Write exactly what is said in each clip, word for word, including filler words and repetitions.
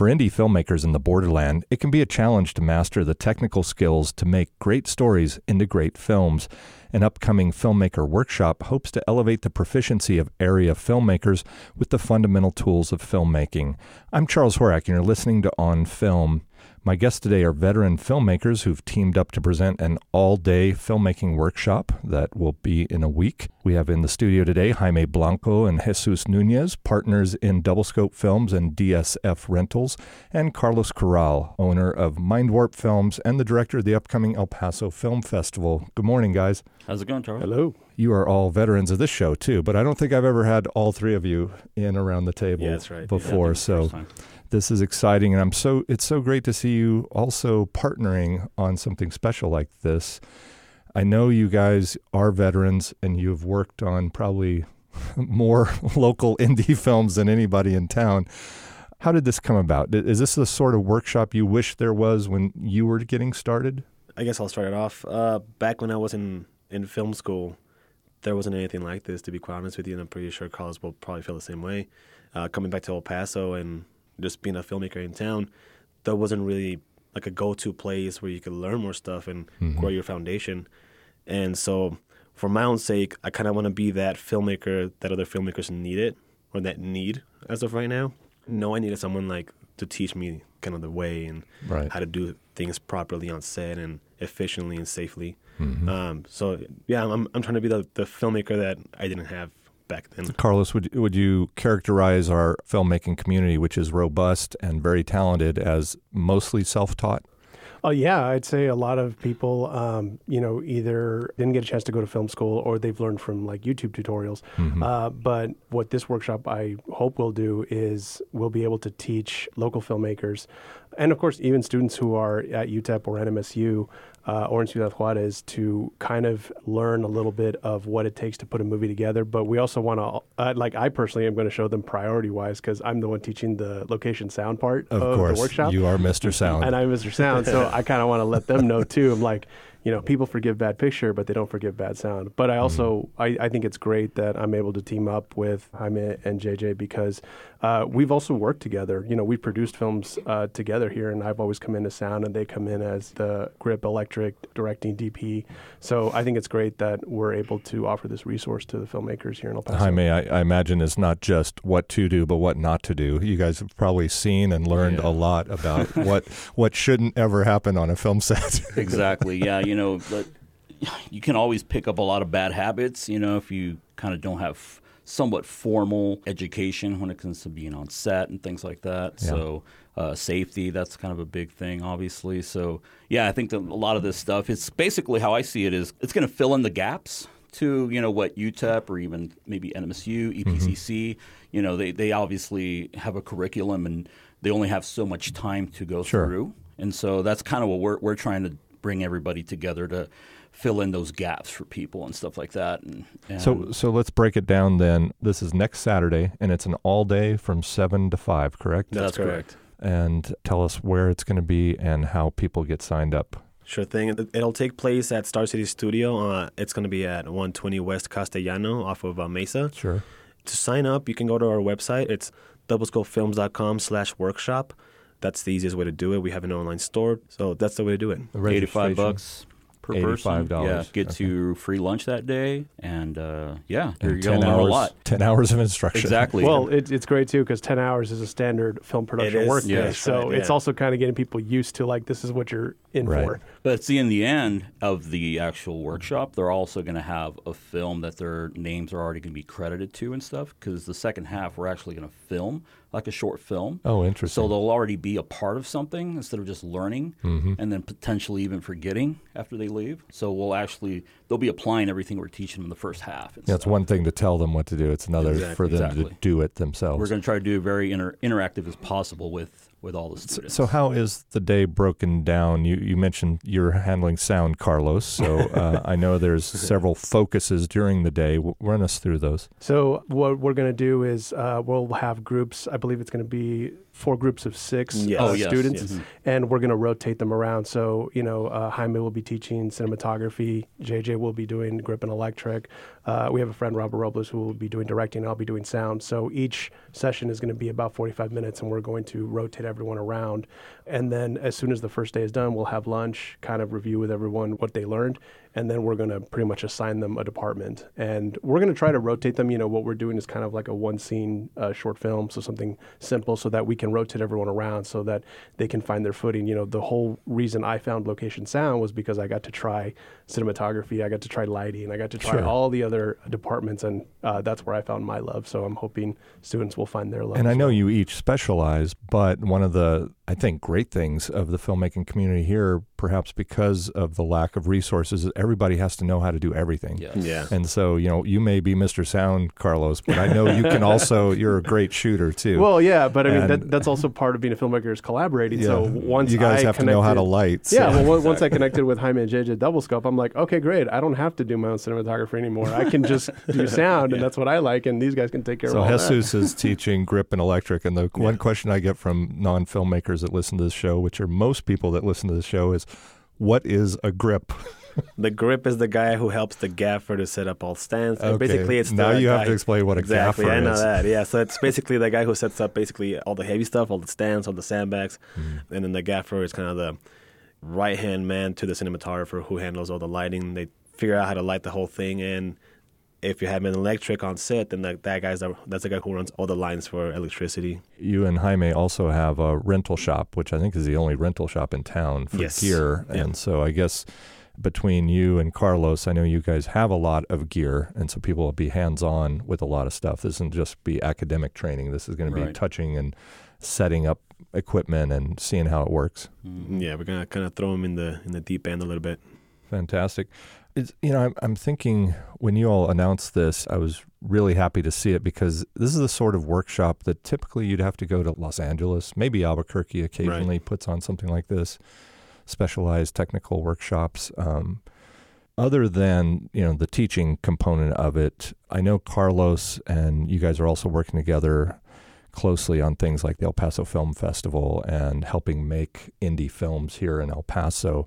For indie filmmakers in the borderland, it can be a challenge to master the technical skills to make great stories into great films. An upcoming filmmaker workshop hopes to elevate the proficiency of area filmmakers with the fundamental tools of filmmaking. I'm Charles Horak, and you're listening to On Film. My guests today are veteran filmmakers who've teamed up to present an all-day filmmaking workshop that will be in a week. We have in the studio today Jaime Blanco and Jesus Nunez, partners in Double Scope Films and D S F Rentals, and Carlos Corral, owner of Mindwarp Films and the director of the upcoming El Paso Film Festival. Good morning, guys. How's it going, Charles? Hello. You are all veterans of this show, too, but I don't think I've ever had all three of you in around the table yeah, that's right. before, yeah, so this is exciting, and I'm so it's so great to see you also partnering on something special like this. I know you guys are veterans, and you've worked on probably more local indie films than anybody in town. How did this come about? Is this the sort of workshop you wish there was when you were getting started? I guess I'll start it off. Uh, back when I was in, in film school, there wasn't anything like this, to be quite honest with you, and I'm pretty sure Carlos will probably feel the same way. Uh, coming back to El Paso and just being a filmmaker in town, there wasn't really like a go-to place where you could learn more stuff and mm-hmm. grow your foundation. And so for my own sake, I kind of want to be that filmmaker that other filmmakers needed or that need as of right now. No, I needed someone like to teach me kind of the way and right. how to do things properly on set and efficiently and safely. Mm-hmm. Um, so yeah, I'm I'm trying to be the, the filmmaker that I didn't have back then. Carlos, would would you characterize our filmmaking community, which is robust and very talented, as mostly self-taught? Oh, yeah, I'd say a lot of people, um, you know, either didn't get a chance to go to film school or they've learned from like YouTube tutorials. Mm-hmm. Uh, but what this workshop I hope will do is we'll be able to teach local filmmakers and, of course, even students who are at U T E P or N M S U uh, or in Ciudad Juarez to kind of learn a little bit of what it takes to put a movie together. But we also want to, uh, like I personally am going to show them priority-wise because I'm the one teaching the location sound part of, of course, the workshop. You are Mister Sound. And I'm Mister Sound, so I kind of want to let them know, too. I'm like, you know, people forgive bad picture, but they don't forgive bad sound. But I also, mm. I, I think it's great that I'm able to team up with Jaime and J J because uh, we've also worked together. You know, we've produced films uh, together here, and I've always come in as sound, and they come in as the grip, electric, directing, D P. So I think it's great that we're able to offer this resource to the filmmakers here in El Paso. Jaime, I, I imagine it's not just what to do, but what not to do. You guys have probably seen and learned yeah. a lot about what what shouldn't ever happen on a film set. Exactly, yeah. You know, but you can always pick up a lot of bad habits, you know, if you kind of don't have somewhat formal education when it comes to being on set and things like that. Yeah. So uh, safety, that's kind of a big thing, obviously. So, yeah, I think that a lot of this stuff, it's basically how I see it is it's going to fill in the gaps to, you know, what U T E P or even maybe N M S U, E P C C, mm-hmm. you know, they, they obviously have a curriculum and they only have so much time to go sure. through. And so that's kind of what we're we're trying to bring everybody together to fill in those gaps for people and stuff like that. And, and so so let's break it down then. This is next Saturday, and it's an all-day from seven to five, correct? That's, That's correct. And tell us where it's going to be and how people get signed up. Sure thing. It'll take place at Star City Studio. Uh, it's going to be at one twenty West Castellano off of uh, Mesa. Sure. To sign up, you can go to our website. It's doublescopefilms.com slash workshop. That's the easiest way to do it. We have an online store, so that's the way to do it. eighty-five bucks per eighty-five dollars. person. Yeah, gets okay. you free lunch that day, and uh, yeah, and you're going to learn a lot. ten hours of instruction. Exactly. Well, it, it's great, too, because ten hours is a standard film production work day. Yeah, so right, it's yeah. also kind of getting people used to, like, this is what you're in right. for. But see, in the end of the actual workshop, they're also going to have a film that their names are already going to be credited to and stuff, because the second half, we're actually going to film like a short film. Oh, interesting. So they'll already be a part of something instead of just learning mm-hmm. and then potentially even forgetting after they leave. So we'll actually, they'll be applying everything we're teaching them in the first half. Yeah, it's one thing to tell them what to do. It's another exactly, for them exactly. to do it themselves. We're going to try to do it very inter- interactive as possible with with all the students. So, so how is the day broken down? You you mentioned you're handling sound, Carlos, so uh, I know there's several focuses during the day. W- run us through those. So what we're going to do is uh, we'll have groups. I believe it's going to be four groups of six Yes. uh, Oh, yes, students, yes. and we're going to rotate them around. So, you know, uh, Jaime will be teaching cinematography. J J will be doing grip and electric. Uh, we have a friend, Robert Robles, who will be doing directing. I'll be doing sound. So each session is going to be about forty-five minutes, and we're going to rotate everyone around. And then as soon as the first day is done, we'll have lunch, kind of review with everyone what they learned, and then we're going to pretty much assign them a department. And we're going to try to rotate them. You know, what we're doing is kind of like a one-scene uh, short film, so something simple so that we can rotate everyone around so that they can find their footing. You know, the whole reason I found Location Sound was because I got to try cinematography, I got to try lighting, I got to try Sure. all the other departments, and uh, that's where I found my love. So I'm hoping students will find their love. And I as know well. you each specialize, but one of the, I think, great things of the filmmaking community here, perhaps because of the lack of resources, is everybody has to know how to do everything. Yes. Yeah. And so, you know, you may be Mister Sound, Carlos, but I know you can also, you're a great shooter too. Well, yeah, but I mean, And- that, that's also part of being a filmmaker is collaborating. Yeah. So once you guys I have to know how to connected- light. so- Yeah, well, on- once I connected with Jaime and J J Double Scope, I'm like, okay, great. I don't have to do my own cinematography anymore. I can just do sound, and that's what I like, and these guys can take care So of all Jesus is teaching grip and electric, and the one question I get from non-filmmakers that listen to this show, which are most people that listen to this show, is, what is a grip? The grip is the guy who helps the gaffer to set up all stands. And Okay, Basically, it's now the you have guy- to explain what a exactly. gaffer I know is. that. Yeah, so it's basically the guy who sets up basically all the heavy stuff, all the stands, all the sandbags, Mm-hmm. and then the gaffer is kind of the right hand man to the cinematographer who handles all the lighting. They figure out how to light the whole thing, and if you have an electric on set, then that, that guy's the, that's the guy who runs all the lines for electricity. You and Jaime also have a rental shop, which I think is the only rental shop in town for Yes. gear. Yeah. And so I guess between you and Carlos, I know you guys have a lot of gear, and so people will be hands-on with a lot of stuff. This isn't just be academic training. This is going to be Right. touching and setting up equipment and seeing how it works. Yeah, we're gonna kind of throw him in the in the deep end a little bit. Fantastic. It's, you know, I'm, I'm thinking when you all announced this, I was really happy to see it because this is the sort of workshop that typically you'd have to go to Los Angeles, maybe Albuquerque occasionally puts on something like this, specialized technical workshops. Um, other than, you know, the teaching component of it, I know Carlos and you guys are also working together closely on things like the El Paso Film Festival and helping make indie films here in El Paso.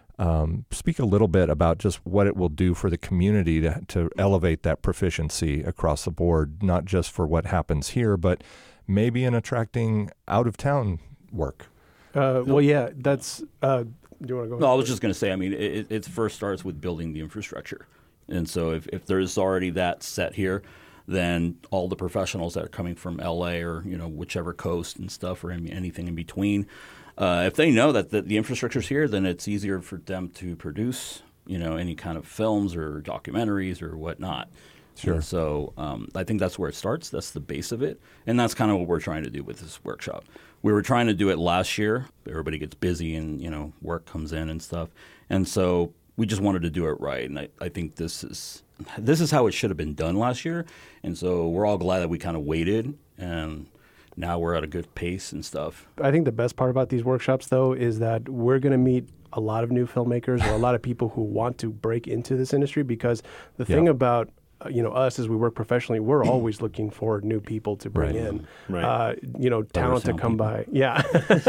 Um, speak a little bit about just what it will do for the community to, to elevate that proficiency across the board, not just for what happens here, but maybe in attracting out-of-town work. Uh, well, yeah, that's. Uh, do you want to go? No, ahead? I was just going to say, I mean, it, it first starts with building the infrastructure. And so if, if there's already that set here, then all the professionals that are coming from L A or, you know, whichever coast and stuff or anything in between, uh, if they know that the, the infrastructure's here, then it's easier for them to produce, you know, any kind of films or documentaries or whatnot. Sure. And so um, I think that's where it starts. That's the base of it. And that's kind of what we're trying to do with this workshop. We were trying to do it last year. Everybody gets busy and, you know, work comes in and stuff. And so we just wanted to do it right. And I, I think this is this is how it should have been done last year. And so we're all glad that we kind of waited. And now we're at a good pace and stuff. I think the best part about these workshops, though, is that we're going to meet a lot of new filmmakers or a lot of people who want to break into this industry, because the thing Yeah. about uh, you know us as we work professionally, we're always looking for new people to bring Right. in. Right. Uh, you know, talent to sound come people. by. Yeah,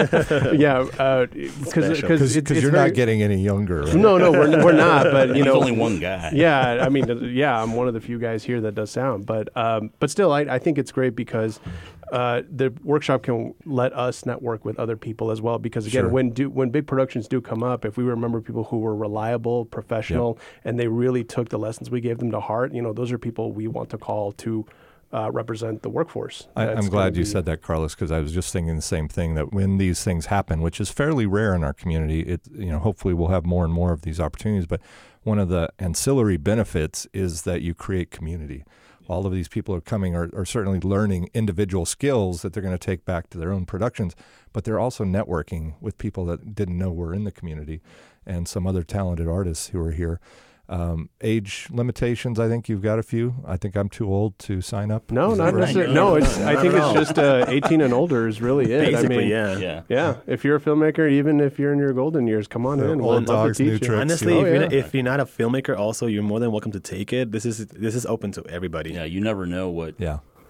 yeah, because Special. because Because you're not getting any younger. Right? No, no, we're we're not. But you He's know, only one guy. yeah, I mean, yeah, I'm one of the few guys here that does sound, but um, but still, I, I think it's great because uh, the workshop can let us network with other people as well. Because again, Sure. when do when big productions do come up, if we remember people who were reliable, professional, and they really took the lessons we gave them to heart, you know, those are people we want to call to uh, represent the workforce. I, That's I'm gonna glad you be- said that, Carlos, because I was just thinking the same thing, that when these things happen, which is fairly rare in our community, it, you know, hopefully we'll have more and more of these opportunities. But one of the ancillary benefits is that you create community. All of these people are coming are, are certainly learning individual skills that they're going to take back to their own productions, but they're also networking with people that didn't know were in the community and some other talented artists who are here. Um, age limitations, I think you've got a few. I think I'm too old to sign up. No, Is that not right? necessarily. No, No, no, it's. no, I not think at it's all. just uh, eighteen and older is really it. Basically, I mean, yeah. Yeah. Yeah, if you're a filmmaker, even if you're in your golden years, come on Yeah, in. old We'd love to dogs, new teach you. tricks. Honestly, Oh, if, you're yeah. not, if you're not a filmmaker, also you're more than welcome to take it. This is this is open to everybody. Yeah, you never know what Yeah.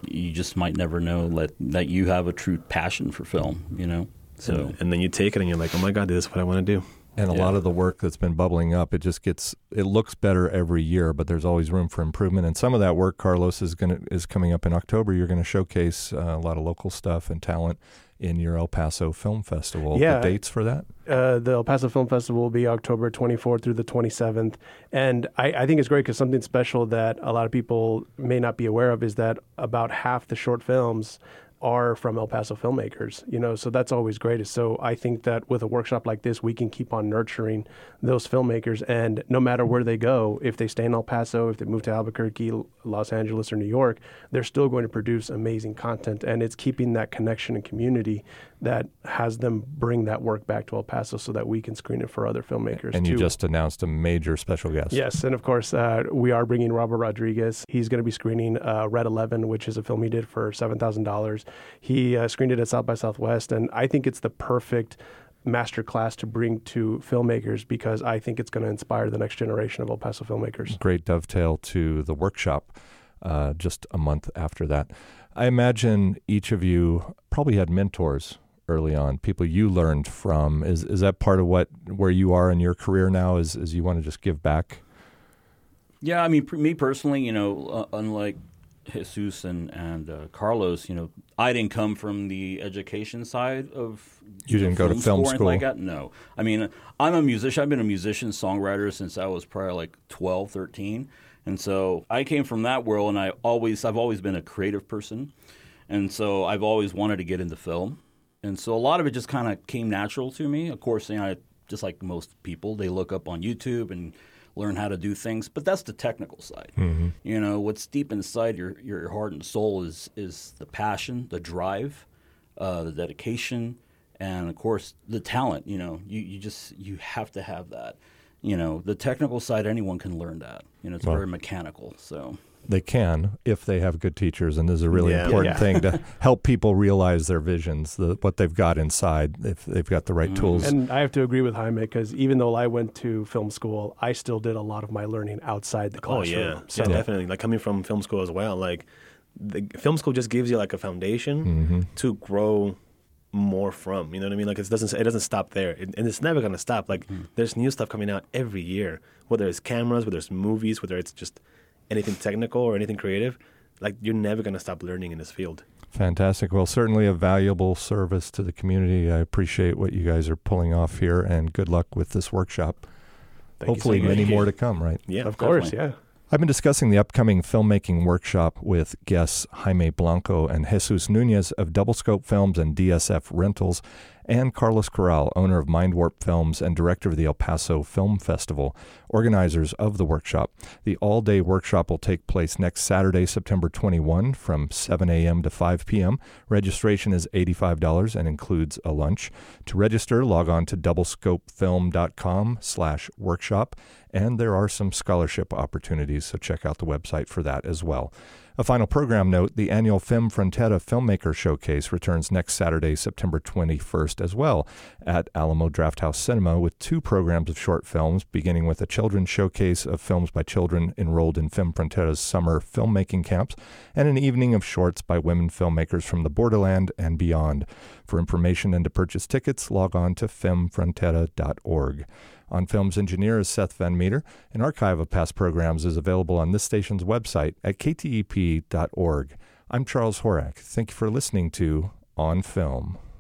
you just might never know that, that you have a true passion for film, you know? So, and, and then you take it and you're like, oh my God, this is what I want to do. And a Yeah. lot of the work that's been bubbling up, it just gets, it looks better every year, but there's always room for improvement. And some of that work, Carlos, is going to is coming up in October. You're going to showcase uh, a lot of local stuff and talent in your El Paso Film Festival. Yeah. The dates for that? Uh, the El Paso Film Festival will be October twenty-fourth through the twenty-seventh. And I, I think it's great because something special that a lot of people may not be aware of is that about half the short films are from El Paso filmmakers, you know, so that's always great. So I think that with a workshop like this, we can keep on nurturing those filmmakers, and no matter where they go, if they stay in El Paso, if they move to Albuquerque, Los Angeles, or New York, they're still going to produce amazing content, and it's keeping that connection and community that has them bring that work back to El Paso so that we can screen it for other filmmakers And too. you just announced a major special guest. Yes, and of course, uh, we are bringing Robert Rodriguez. He's going to be screening uh, Red eleven, which is a film he did for seven thousand dollars. He uh, screened it at South by Southwest, and I think it's the perfect master class to bring to filmmakers because I think it's going to inspire the next generation of El Paso filmmakers. Great dovetail to the workshop uh, just a month after that. I imagine each of you probably had mentors early on, people you learned from. Is is that part of what where you are in your career now, is, is you want to just give back? Yeah, I mean, for me personally, you know, uh, unlike Jesus and, and uh, Carlos, you know, I didn't come from the education side of You didn't go to film or anything school? like that. No. I mean, I'm a musician. I've been a musician, songwriter since I was probably like twelve, thirteen. And so I came from that world, and I always, I've always been a creative person. And so I've always wanted to get into film. And so a lot of it just kind of came natural to me. Of course, you know, I, just like most people, they look up on YouTube and learn how to do things, but that's the technical side. Mm-hmm. You know, what's deep inside your, your heart and soul is is the passion, the drive, uh, the dedication, and of course the talent. You know, you, you just you have to have that. You know, the technical side, anyone can learn that. You know, it's Well, very mechanical. So They can if they have good teachers, and this is a really Yeah. important Yeah. thing to help people realize their visions, the, what they've got inside, if they've got the right Mm-hmm. tools. And I have to agree with Jaime because even though I went to film school, I still did a lot of my learning outside the Oh classroom. yeah, So yeah, definitely. Like coming from film school as well, like the film school just gives you like a foundation Mm-hmm. to grow more from. You know what I mean? Like it doesn't it doesn't stop there, it, and it's never gonna stop. Like there's new stuff coming out every year, whether it's cameras, whether it's movies, whether it's just anything technical or anything creative. Like you're never gonna stop learning in this field. Fantastic. Well, certainly a valuable service to the community. I appreciate what you guys are pulling off here, and good luck with this workshop. Thank you so Hopefully much. many more to come, right? Yeah, of course, definitely. yeah. I've been discussing the upcoming filmmaking workshop with guests Jaime Blanco and Jesus Nunez of Double Scope Films and D S F Rentals, and Carlos Corral, owner of Mind Warp Films and director of the El Paso Film Festival, organizers of the workshop. The all-day workshop will take place next Saturday, September twenty-first from seven a.m. to five p.m. Registration is eighty-five dollars and includes a lunch. To register, log on to doublescopefilm.com slash workshop, and there are some scholarship opportunities, so check out the website for that as well. A final program note, the annual Film Frontera Filmmaker Showcase returns next Saturday, September twenty-first as well at Alamo Drafthouse Cinema with two programs of short films, beginning with a children's showcase of films by children enrolled in Film Frontera's summer filmmaking camps, and an evening of shorts by women filmmakers from the borderland and beyond. For information and to purchase tickets, log on to film frontera dot org. On Film's engineer is Seth Van Meter. An archive of past programs is available on this station's website at k t e p dot org. I'm Charles Horak. Thank you for listening to On Film.